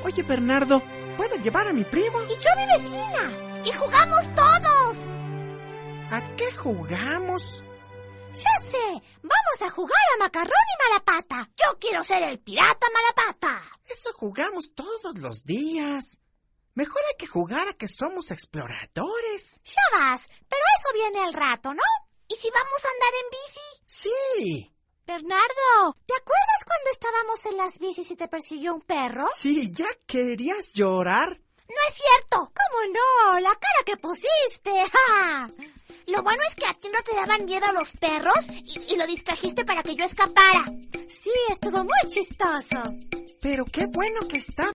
Oye, Bernardo, ¿puedo llevar a mi primo? Y yo a mi vecina. Y jugamos todos. ¿A qué jugamos? Ya sé, vamos a jugar a Macarrón y Malapata. Yo quiero ser el pirata Malapata. Eso jugamos todos los días. Mejor hay que jugar a que somos exploradores. Ya vas, pero eso viene al rato, ¿no? ¿Y si vamos a andar en bici? Sí. Bernardo, ¿te acuerdas cuando estábamos en las bicis y te persiguió un perro? Sí, ¿ya querías llorar? No es cierto. ¿Cómo no? La cara que pusiste. ¡Ja! Lo bueno es que a ti no te daban miedo los perros y lo distrajiste para que yo escapara. Sí, estuvo muy chistoso. Pero qué bueno que está